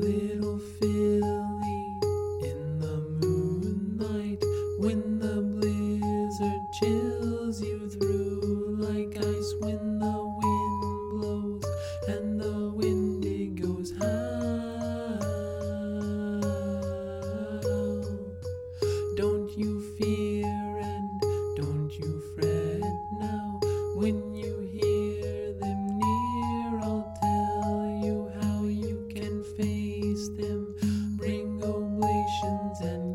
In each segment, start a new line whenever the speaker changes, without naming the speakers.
little filly in the moonlight, when the blizzard chills you through like ice, when the wind blows and the windigos howl. Don't you fear and don't you fret now. When you hear them near, I'll tell you how you can face them. Bring oblations and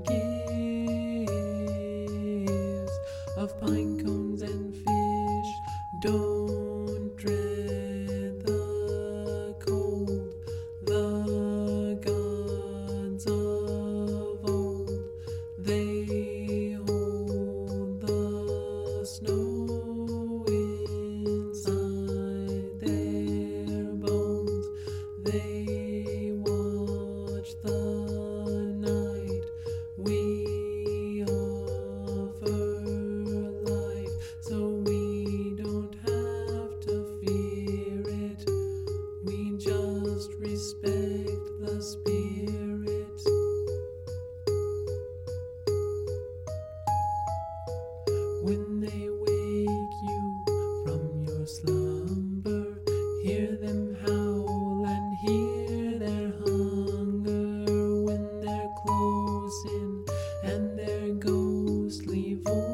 gifts of pine cones and fish. Don't dread the cold. The gods of old, they hold the snow inside their bones. They watch the night. We offer life, so we don't have to fear it. We just respect the spirit. When they wake you from your slumber, hear them howl and hear their hunger. When they're close in and their ghostly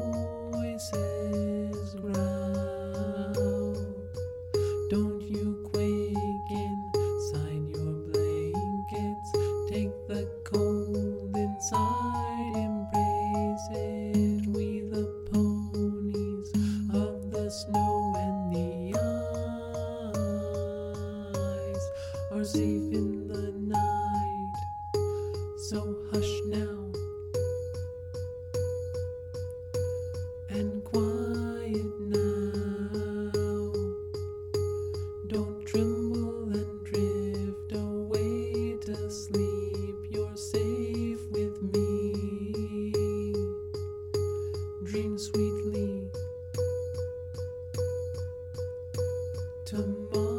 voices growl, don't you quake inside your blankets. Take the cold inside, embrace it. We the ponies of the snow and the ice are safe in the night. So hush now and quiet now. Don't tremble and drift away to sleep. You're safe with me. Dream sweetly. Tomorrow